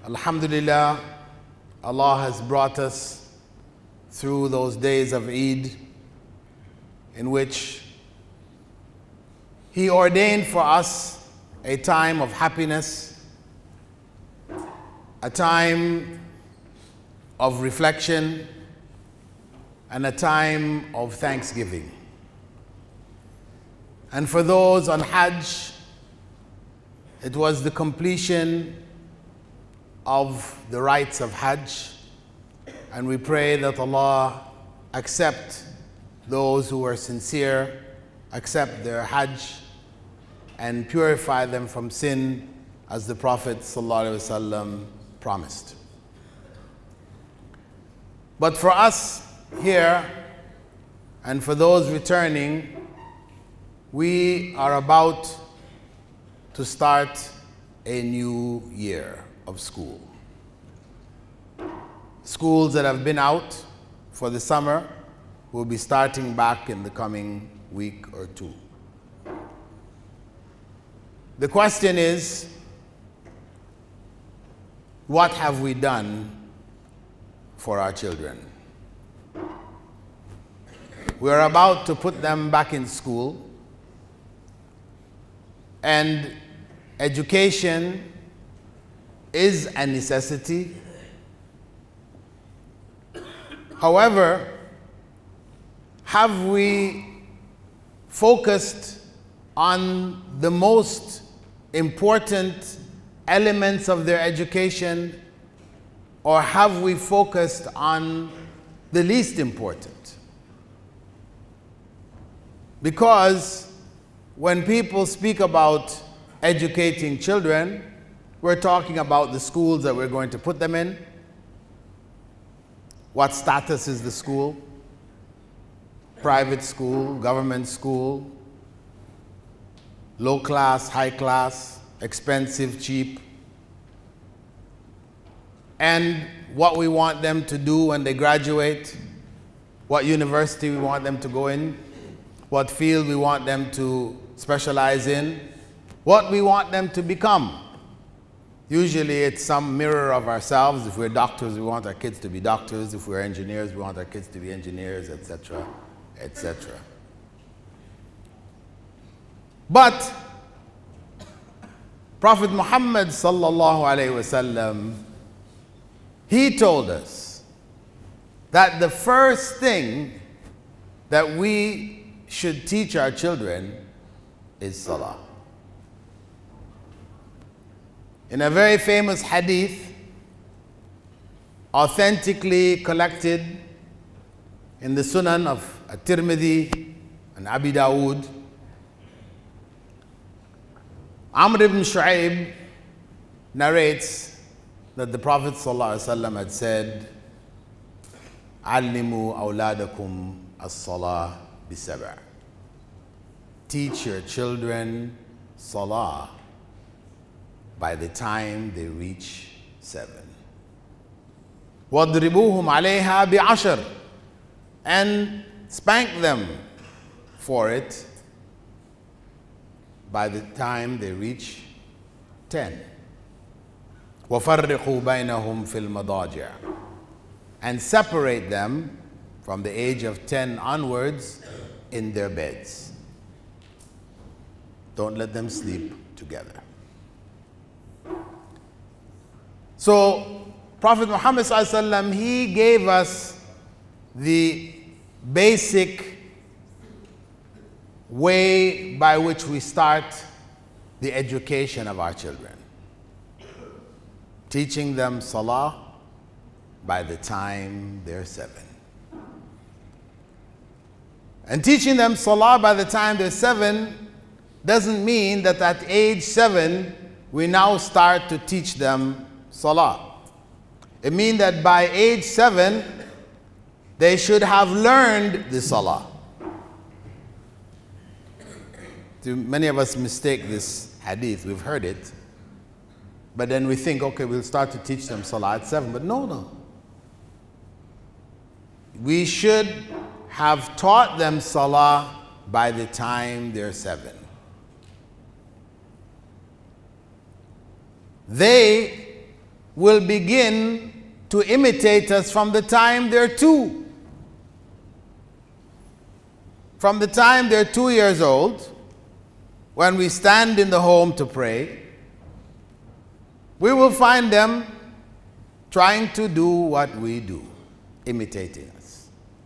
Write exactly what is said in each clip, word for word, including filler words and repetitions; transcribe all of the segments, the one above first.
Alhamdulillah, Allah has brought us through those days of Eid in which He ordained for us a time of happiness, a time of reflection, and a time of thanksgiving. And for those on Hajj, it was the completion of the rites of Hajj, and we pray that Allah accept those who are sincere, accept their Hajj, and purify them from sin as the Prophet ﷺ promised. But for us here, and for those returning, we are about to start a new year of school. Schools that have been out for the summer will be starting back in the coming week or two. The question is, what have we done for our children? We're about to put them back in school, and education is a necessity. However, have we focused on the most important elements of their education, or have we focused on the least important? Because when people speak about educating children, we're talking about the schools that we're going to put them in. What status is the school? Private school, government school, low class, high class, expensive, cheap. And what we want them to do when they graduate, what university we want them to go in, what field we want them to specialize in, what we want them to become. Usually it's some mirror of ourselves. If we're doctors, we want our kids to be doctors. If we're engineers, we want our kids to be engineers, et cetera, et cetera. But Prophet Muhammad sallallahu alaihi wasallam, he told us that the first thing that we should teach our children is salah. In a very famous hadith, authentically collected in the Sunan of At-Tirmidhi and Abi Dawood, Amr ibn Shu'aib narrates that the Prophet ﷺ had said, "Allimu awladakum as-salah bi-sab'a." Teach your children salah by the time they reach seven. وَاضْرِبُوهُمْ عَلَيْهَا بِعَشْرٍ, and spank them for it by the time they reach ten. وَفَرِّقُوا بَيْنَهُمْ فِي الْمَضَاجِعِ, and separate them from the age of ten onwards in their beds. Don't let them sleep together. So, Prophet Muhammad sallallahu alaihi wasallam, he gave us the basic way by which we start the education of our children. Teaching them salah by the time they're seven. And teaching them salah by the time they're seven doesn't mean that at age seven we now start to teach them salah. It means that by age seven, they should have learned the salah. Many of us mistake this hadith. We've heard it. But then we think, okay, we'll start to teach them salah at seven. But no, no. We should have taught them salah by the time they're seven. They will begin to imitate us from the time they're two. From the time they're two years old, when we stand in the home to pray, we will find them trying to do what we do, imitating us.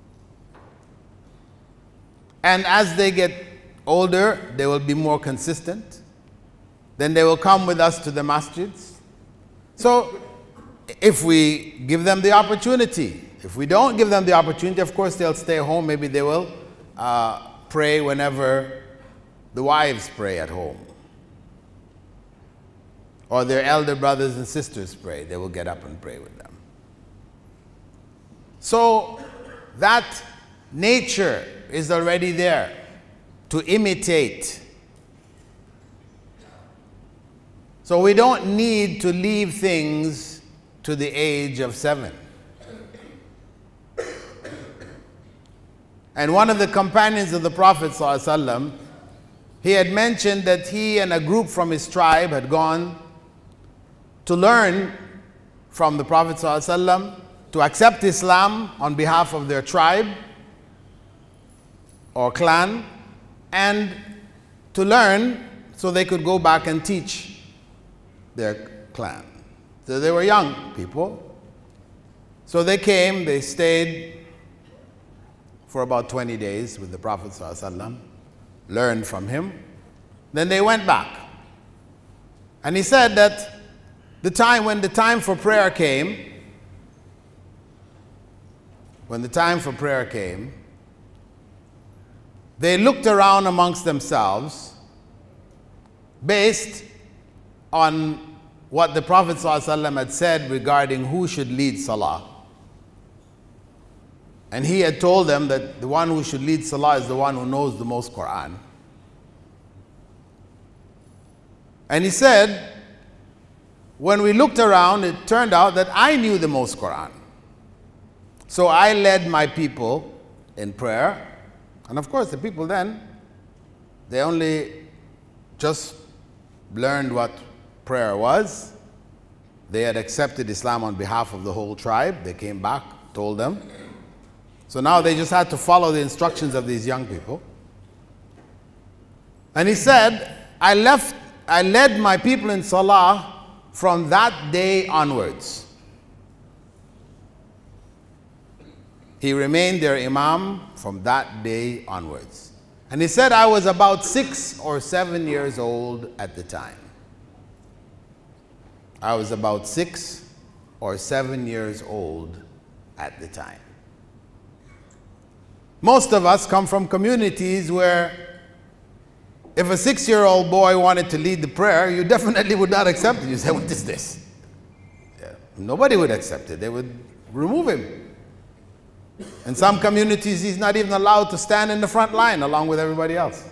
And as they get older, they will be more consistent. Then they will come with us to the masjids. So if we give them the opportunity, if we don't give them the opportunity, of course they'll stay home. Maybe they will uh, pray whenever the wives pray at home. Or their elder brothers and sisters pray. They will get up and pray with them. So that nature is already there to imitate. So we don't need to leave things to the age of seven. And one of the companions of the Prophet ﷺ, he had mentioned that he and a group from his tribe had gone to learn from the Prophet ﷺ, to accept Islam on behalf of their tribe or clan, and to learn so they could go back and teach their clan. So they were young people. So they came, they stayed for about twenty days with the Prophet ﷺ, learned from him. Then they went back. And he said that the time when the time for prayer came, when the time for prayer came, they looked around amongst themselves based on what the Prophet ﷺ had said regarding who should lead Salah. And he had told them that the one who should lead Salah is the one who knows the most Quran. And he said, when we looked around, it turned out that I knew the most Quran. So I led my people in prayer. And of course, the people then, they only just learned what prayer was. They had accepted Islam on behalf of the whole tribe. They came back, told them. So now they just had to follow the instructions of these young people. And he said, I left, I led my people in Salah from that day onwards. He remained their Imam from that day onwards. And he said, I was about six or seven years old at the time. I was about six or seven years old at the time. Most of us come from communities where if a six-year-old boy wanted to lead the prayer, you definitely would not accept it. You say, what is this? Yeah. Nobody would accept it. They would remove him. In some communities, he's not even allowed to stand in the front line along with everybody else.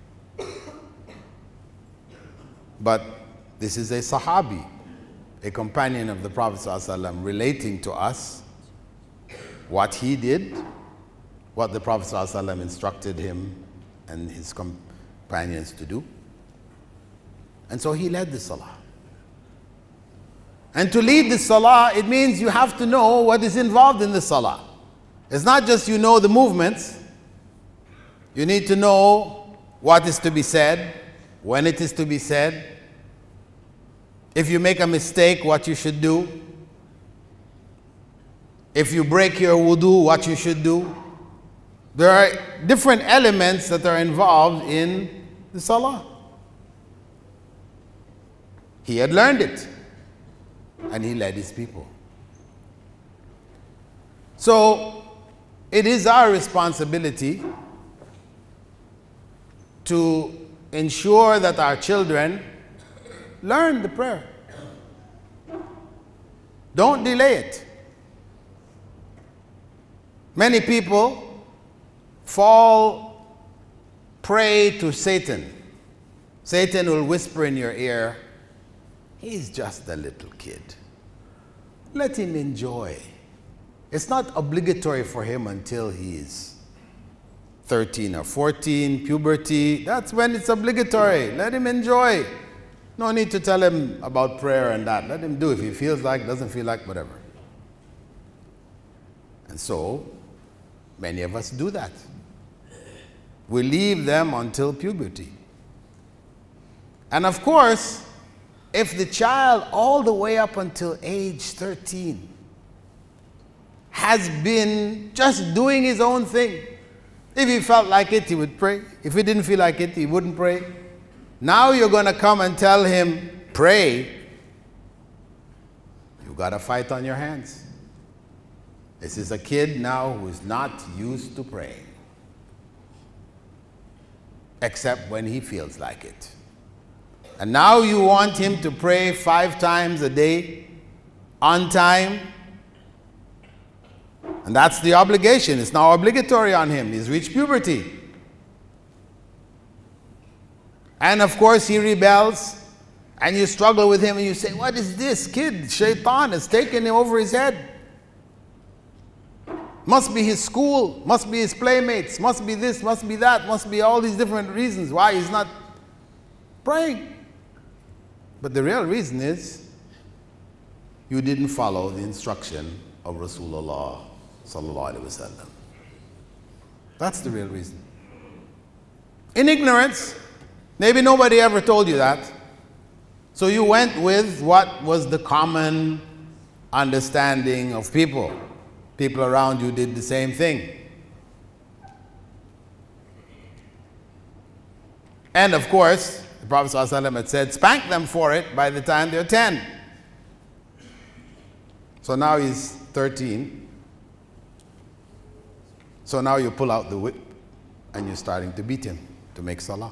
But this is a Sahabi, a companion of the Prophet ﷺ, relating to us what he did, what the Prophet ﷺ instructed him and his companions to do. And so he led the Salah. And to lead the Salah, it means you have to know what is involved in the Salah. It's not just you know the movements. You need to know what is to be said, when it is to be said. If you make a mistake, what you should do. If you break your wudu, what you should do. There are different elements that are involved in the Salah. He had learned it, and he led his people. So, it is our responsibility to ensure that our children learn the prayer. Don't delay it. Many people fall prey to Satan. Satan will whisper in your ear, he's just a little kid. Let him enjoy. It's not obligatory for him until he is thirteen or fourteen, puberty. That's when it's obligatory. Let him enjoy. No need to tell him about prayer and that. Let him do if he feels like, doesn't feel like, whatever. And so, many of us do that. We leave them until puberty. And of course, if the child all the way up until age thirteen has been just doing his own thing, if he felt like it, he would pray. If he didn't feel like it, he wouldn't pray. Now you're going to come and tell him, pray. You've got a fight on your hands. This is a kid now who is not used to praying, except when he feels like it. And now you want him to pray five times a day, on time. And that's the obligation. It's now obligatory on him. He's reached puberty. And of course he rebels, and you struggle with him and you say, what is this kid? Shaitan has taken him over his head. Must be his school, must be his playmates, must be this, must be that, must be all these different reasons why he's not praying. But the real reason is you didn't follow the instruction of Rasulullah sallallahu alaihi wasallam. That's the real reason. In ignorance. Maybe nobody ever told you that. So you went with what was the common understanding of people. People around you did the same thing. And of course, the Prophet ﷺ had said, spank them for it by the time they're ten. So now he's thirteen. So now you pull out the whip and you're starting to beat him to make salah.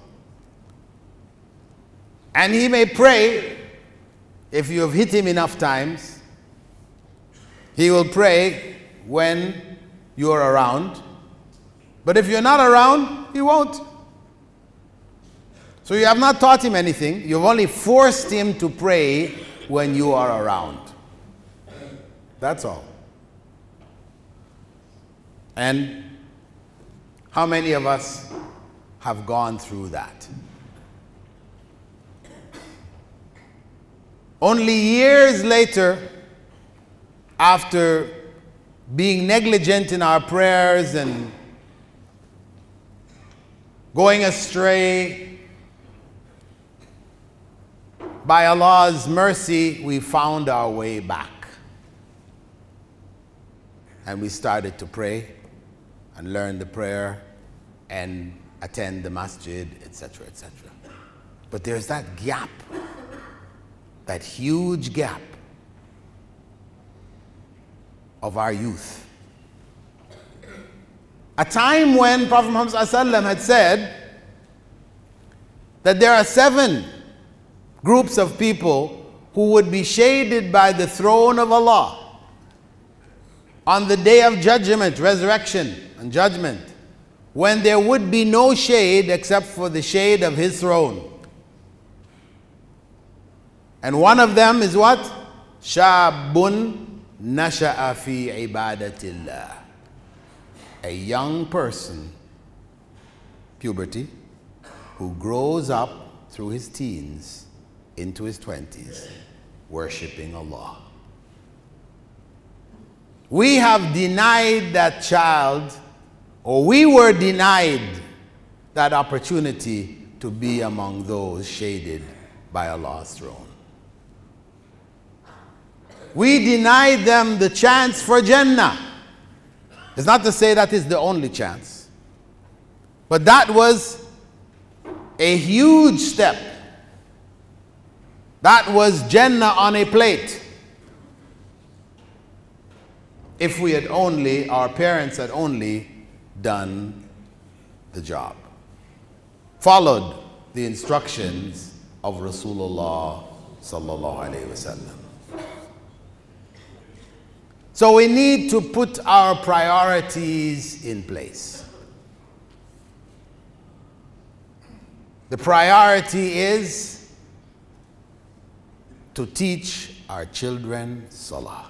And he may pray, if you have hit him enough times, he will pray when you're around. But if you're not around, he won't. So you have not taught him anything. You've only forced him to pray when you are around. That's all. And how many of us have gone through that? Only years later, after being negligent in our prayers and going astray, by Allah's mercy, we found our way back. And we started to pray and learn the prayer and attend the masjid, et cetera, et cetera. But there's that gap. That huge gap of our youth. A time when Prophet Muhammad ﷺ had said that there are seven groups of people who would be shaded by the throne of Allah on the day of judgment, resurrection and judgment, when there would be no shade except for the shade of His throne. And one of them is what? Shabun nasha'a fi ibadatillah. A young person, puberty, who grows up through his teens into his twenties, worshipping Allah. We have denied that child, or we were denied that opportunity to be among those shaded by Allah's throne. We denied them the chance for Jannah. It's not to say that is the only chance, but that was a huge step. That was Jannah on a plate. If we had only, our parents had only done the job, followed the instructions of Rasulullah sallallahu alaihi wasallam. So we need to put our priorities in place. The priority is to teach our children Salah.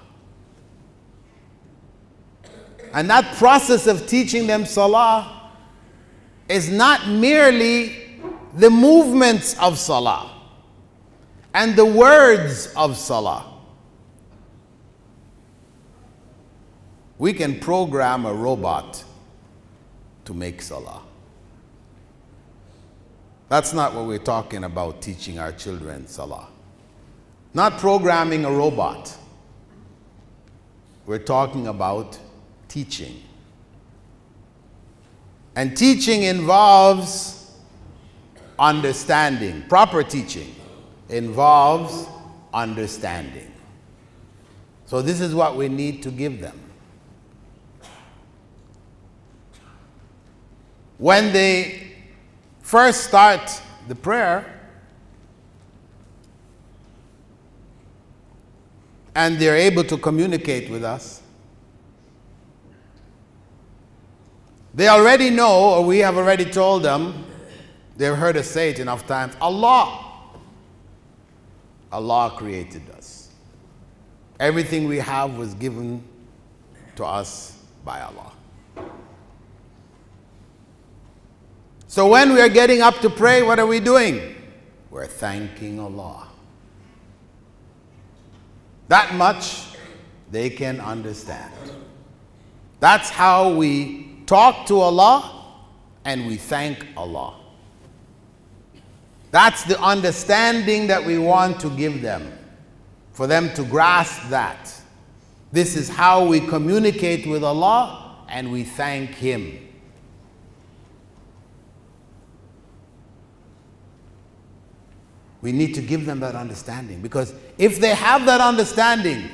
And that process of teaching them Salah is not merely the movements of Salah. and the words of salah. We can program a robot to make salah. That's not what we're talking about teaching our children salah. Not programming a robot. We're talking about teaching. And teaching involves understanding. Proper teaching involves understanding. So this is what we need to give them. When they first start the prayer and they're able to communicate with us, they already know, or we have already told them, they've heard us say it enough times, Allah. Allah created us. Everything we have was given to us by Allah. So when we are getting up to pray, what are we doing? We're thanking Allah. That much they can understand. That's how we talk to Allah and we thank Allah. That's the understanding that we want to give them, for them to grasp that. This is how we communicate with Allah and we thank Him. We need to give them that understanding, because if they have that understanding,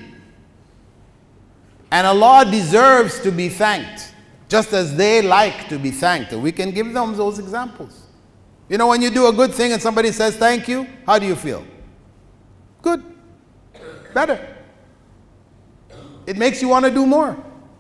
and Allah deserves to be thanked, just as they like to be thanked, and we can give them those examples. You know, when you do a good thing and somebody says thank you, how do you feel? Good. Better. It makes you want to do more.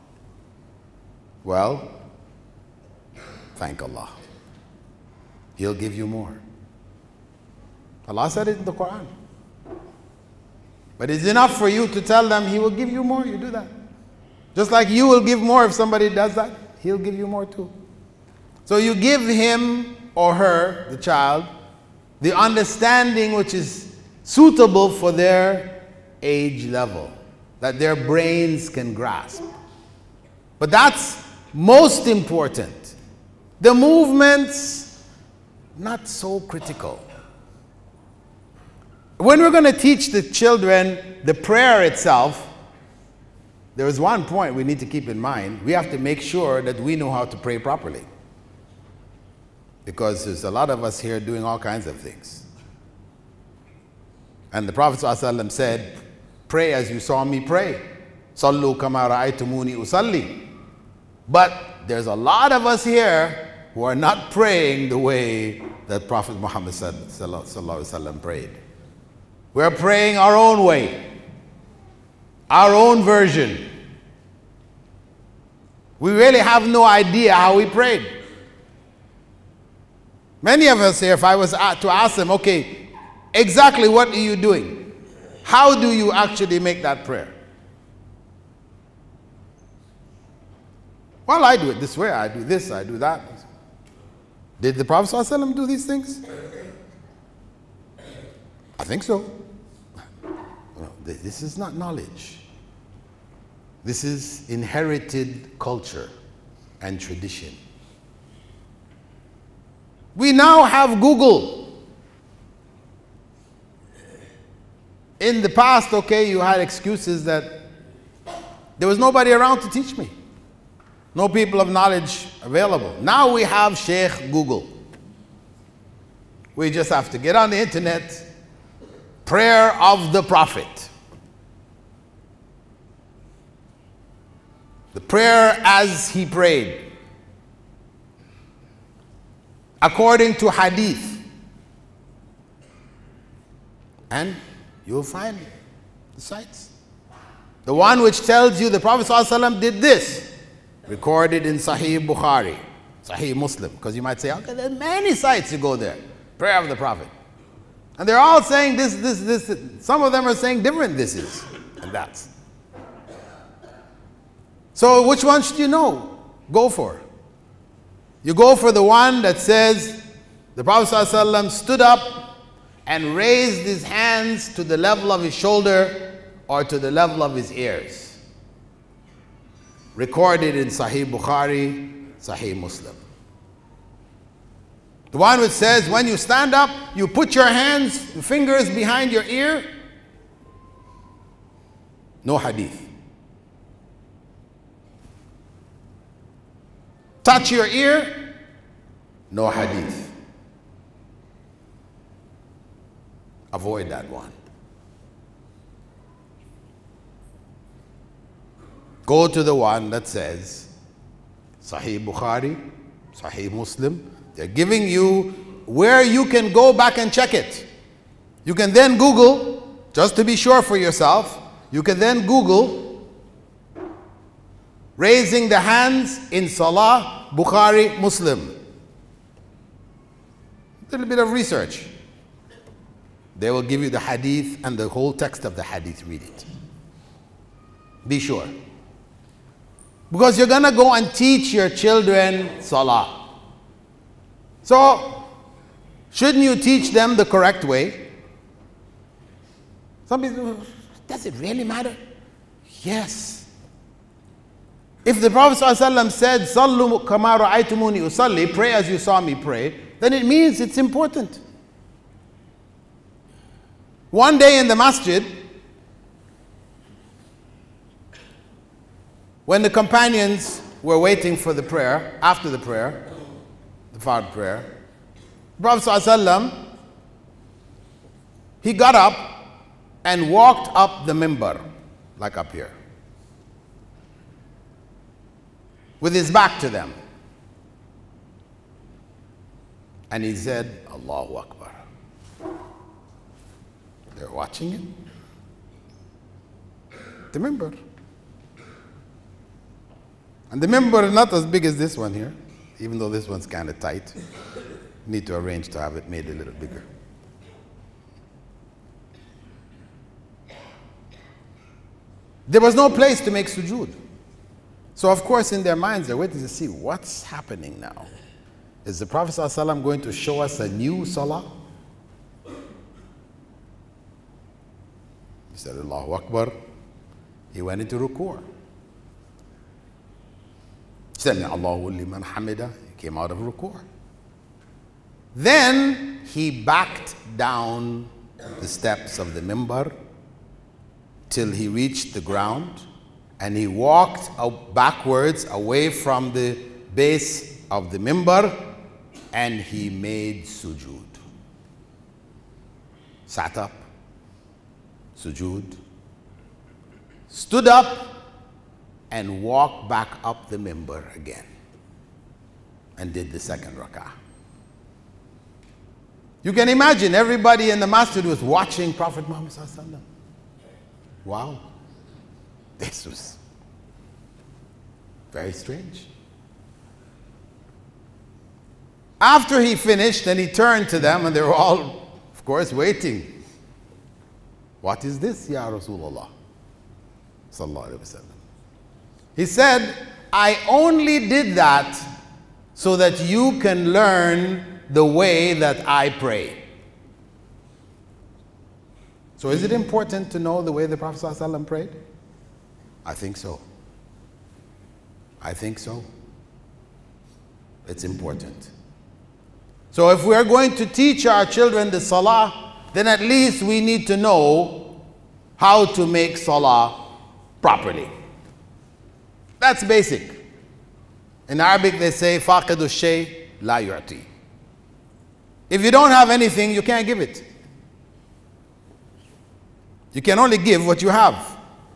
Well, thank Allah. He'll give you more. Allah said it in the Quran. But it's enough for you to tell them He will give you more, you do that. Just like you will give more if somebody does that, He'll give you more too. So you give him or her, the child, the understanding which is suitable for their age level, that their brains can grasp. But that's most important. The movements, not so critical. When we're going to teach the children the prayer itself, there is one point we need to keep in mind. We have to make sure that we know how to pray properly. Because there's a lot of us here doing all kinds of things. And the Prophet ﷺ said, pray as you saw me pray. Sallu kama ra'aytumuni usalli. But there's a lot of us here who are not praying the way that Prophet Muhammad ﷺ prayed. We're praying our own way, our own version. We really have no idea how we prayed. Many of us here, if I was to ask them, okay, exactly what are you doing? How do you actually make that prayer? Well, I do it this way, I do this, I do that. Did the Prophet ﷺ do these things? I think so. This is not knowledge. This is inherited culture and tradition. We now have Google. In the past, okay, you had excuses that there was nobody around to teach me. No people of knowledge available. Now we have Sheikh Google. We just have to get on the internet, prayer of the Prophet. The prayer as he prayed, according to hadith. And you'll find the sites. The one which tells you the Prophet ﷺ did this, recorded in Sahih Bukhari, Sahih Muslim. Because you might say, okay, there are many sites you go there. Prayer of the Prophet. And they're all saying this, this, this. Some of them are saying different thises and that's. So which one should you know? Go for. You go for the one that says the Prophet ﷺ stood up and raised his hands to the level of his shoulder or to the level of his ears. Recorded in Sahih Bukhari, Sahih Muslim. The one which says when you stand up, you put your hands, fingers behind your ear. No hadith. Touch your ear. No hadith. Avoid that one. Go to the one that says Sahih Bukhari, Sahih Muslim. They're giving you where you can go back and check it. You can then Google, just to be sure for yourself, you can then Google raising the hands in Salah, Bukhari, Muslim. A little bit of research. They will give you the hadith and the whole text of the hadith. Read it. Be sure. Because you're going to go and teach your children Salah. So, shouldn't you teach them the correct way? Some people, does it really matter? Yes. If the Prophet ﷺ said, Sallu kama ra'aytumuni usalli, pray as you saw me pray, then it means it's important. One day in the masjid, when the companions were waiting for the prayer, after the prayer, the Fard prayer, the Prophet ﷺ, he got up and walked up the mimbar, like up here, with his back to them. And he said, Allahu Akbar. They're watching him. The mimbar. And the mimbar is not as big as this one here, even though this one's kind of tight. Need to arrange to have it made a little bigger. There was no place to make sujood. So of course in their minds they're waiting to see what's happening now. Is the Prophet ﷺ going to show us a new salah? He said Allahu Akbar. He went into ruku'. Sami Allahu liman hamida. He came out of ruku'. Then he backed down the steps of the mimbar till he reached the ground, and he walked out backwards away from the base of the mimbar, and he made sujood. Sat up, sujood, stood up, and walked back up the mimbar again, and did the second rak'ah. You can imagine everybody in the masjid was watching Prophet Muhammad sallallahu alaihi wasallam. Wow, this was very strange. After he finished and he turned to them, and they were all, of course, waiting. What is this, Ya Rasulullah? Sallallahu alaihi wasallam. He said, I only did that so that you can learn the way that I pray. So is it important to know the way the Prophet ﷺ prayed? I think so. I think so. It's important. So if we're going to teach our children the salah, then at least we need to know how to make salah properly. That's basic. In Arabic they say, فَاقِدُ الشَّيْء لَا يُعْطِي. If you don't have anything, you can't give it. You can only give what you have.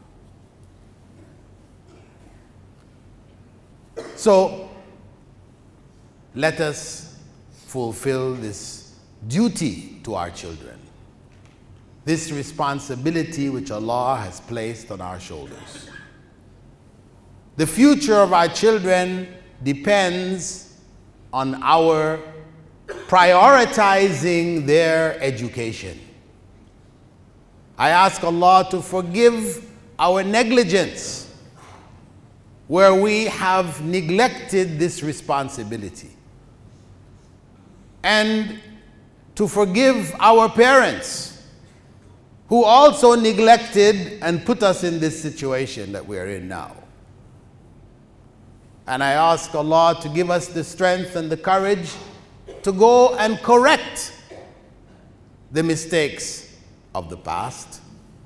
So, let us fulfill this duty to our children. This responsibility which Allah has placed on our shoulders. The future of our children depends on our prioritizing their education. I ask Allah to forgive our negligence where we have neglected this responsibility. And to forgive our parents who also neglected and put us in this situation that we're in now. And I ask Allah to give us the strength and the courage to go and correct the mistakes of the past,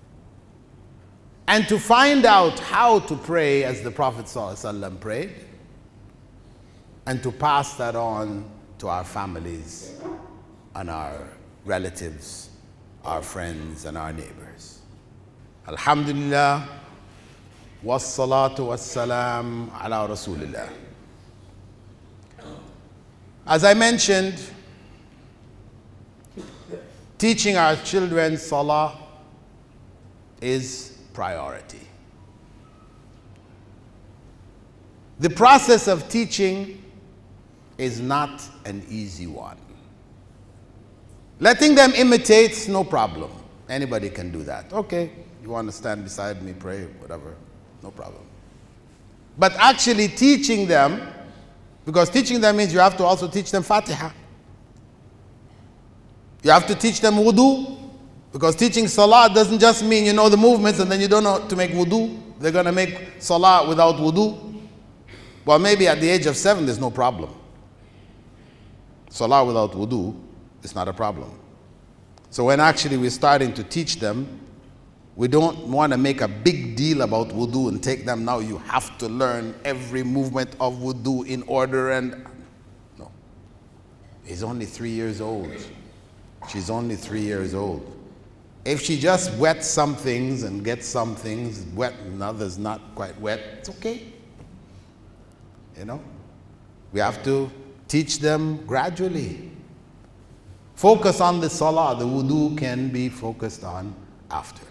and to find out how to pray as the Prophet ﷺ prayed, and to pass that on to our families and our relatives, our friends and our neighbors. Alhamdulillah, wassalatu wassalam ala Rasulillah. As I mentioned, teaching our children Salah is priority. The process of teaching is not an easy one. Letting them imitate, no problem. Anybody can do that. Okay, you want to stand beside me, pray, whatever, no problem. But actually teaching them, because teaching them means you have to also teach them Fatiha. You have to teach them wudu, because teaching Salah doesn't just mean you know the movements and then you don't know to make wudu. They're going to make Salah without wudu. Well, maybe at the age of seven there's no problem. Salah without wudu is not a problem. So when actually we're starting to teach them, we don't want to make a big deal about wudu and take them now, you have to learn every movement of wudu in order, and no. He's only three years old. She's only three years old. If she just wets some things and gets some things wet and others not quite wet, it's okay. You know? We have to teach them gradually. Focus on the Salah. The wudu can be focused on after.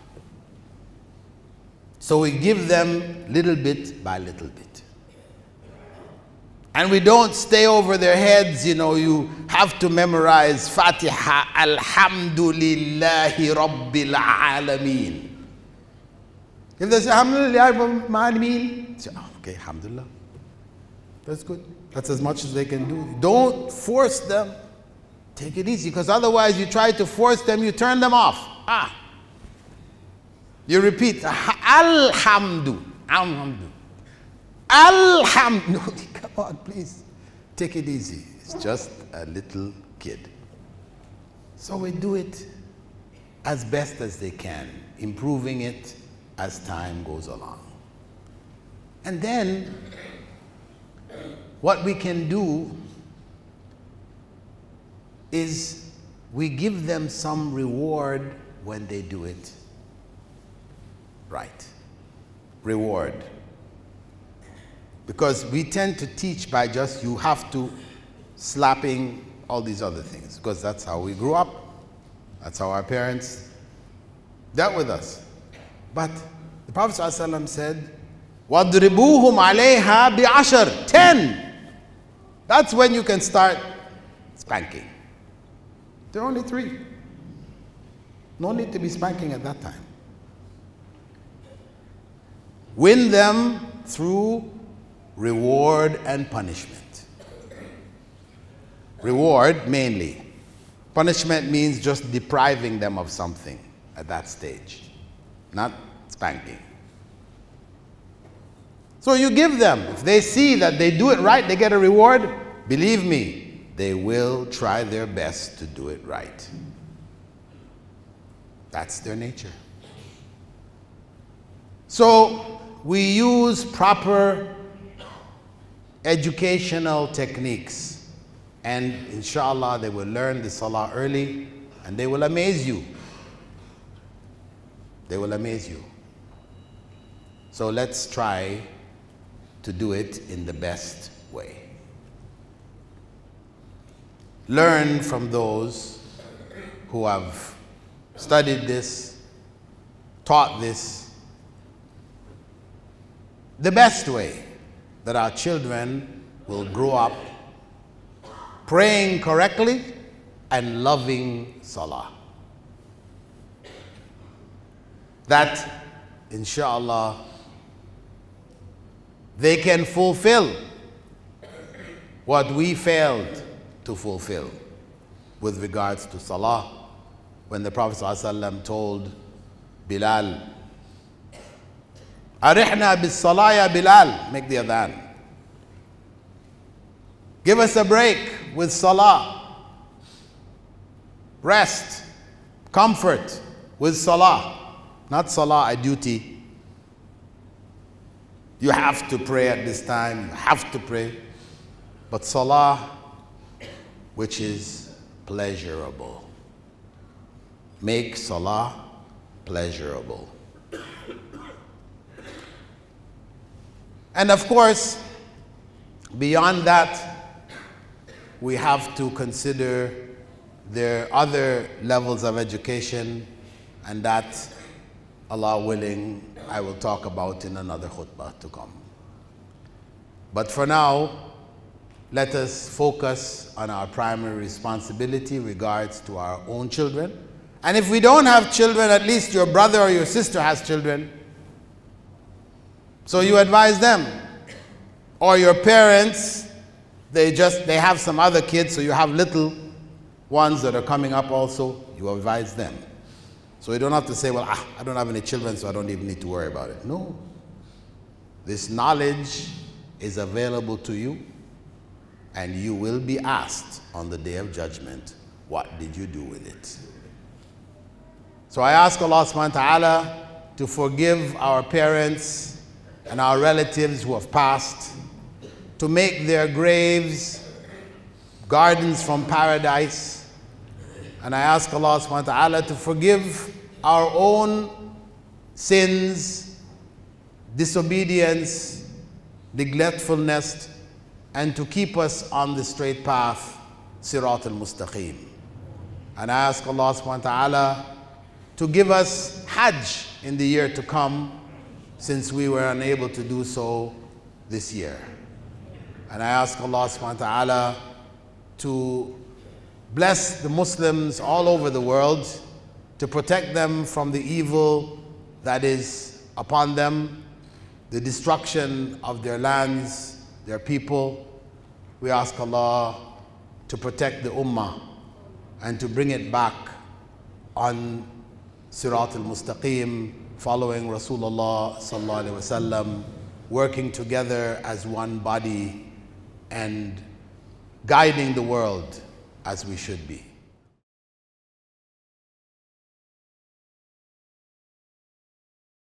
So we give them little bit by little bit. And we don't stay over their heads, you know, you have to memorize Fatiha, Alhamdulillahi Rabbil Alameen. If they say, Alhamdulillah Rabbil Alameen, say, oh, okay, Alhamdulillah. That's good. That's as much as they can do. Don't force them. Take it easy, because otherwise you try to force them, you turn them off. Ah. You repeat, Alhamdu, Alhamdu. Alhamdu. Come on, please. Take it easy. It's just a little kid. So we do it as best as they can, improving it as time goes along. And then what we can do is we give them some reward when they do it right. Reward. Because we tend to teach by just you have to, slapping, all these other things, because that's how we grew up. That's how our parents dealt with us. But the Prophet ﷺ said, وَاضْرِبُوهُمْ عَلَيْهَا بِعَشَرٍ ten. That's when you can start spanking. There are only three. No need to be spanking at that time. Win them through reward and punishment. Reward mainly. Punishment means just depriving them of something at that stage, not spanking. So you give them. If they see that they do it right, they get a reward. Believe me, they will try their best to do it right. That's their nature. So we use proper educational techniques, and inshallah they will learn the Salah early and they will amaze you. They will amaze you. So let's try to do it in the best way. Learn from those who have studied this, taught this, the best way that our children will grow up praying correctly and loving Salah. That, inshallah, they can fulfill what we failed to fulfill. with regards to salah. When the Prophet ﷺ told Bilal, Arihna bis salah ya Bilal, make the adhan. Give us a break with salah. Rest, comfort with salah. Not salah a duty. You have to pray at this time, you have to pray. But salah, which is pleasurable. Make salah pleasurable. And of course, beyond that, we have to consider there are other levels of education, and that, Allah willing, I will talk about in another khutbah to come. But for now, let us focus on our primary responsibility regards to our own children. And if we don't have children, at least your brother or your sister has children. So you advise them. Or your parents, they just, they have some other kids, so you have little ones that are coming up also, you advise them. So you don't have to say, well, ah, I don't have any children, so I don't even need to worry about it. No. This knowledge is available to you, and you will be asked on the day of judgment, what did you do with it? So I ask Allah subhanahu wa ta'ala to forgive our parents and our relatives who have passed, to make their graves gardens from paradise. And I ask Allah subhanahu wa ta'ala to forgive our own sins, disobedience, neglectfulness, and to keep us on the straight path, Sirat al-Mustaqim. And I ask Allah subhanahu wa ta'ala to give us Hajj in the year to come, since we were unable to do so this year. And I ask Allah subhanahu wa ta'ala to bless the Muslims all over the world, to protect them from the evil that is upon them, the destruction of their lands, their people. We ask Allah to protect the Ummah and to bring it back on Sirat al-Mustaqim, following Rasulullah sallallahu alaihi wasallam, working together as one body and guiding the world as we should be.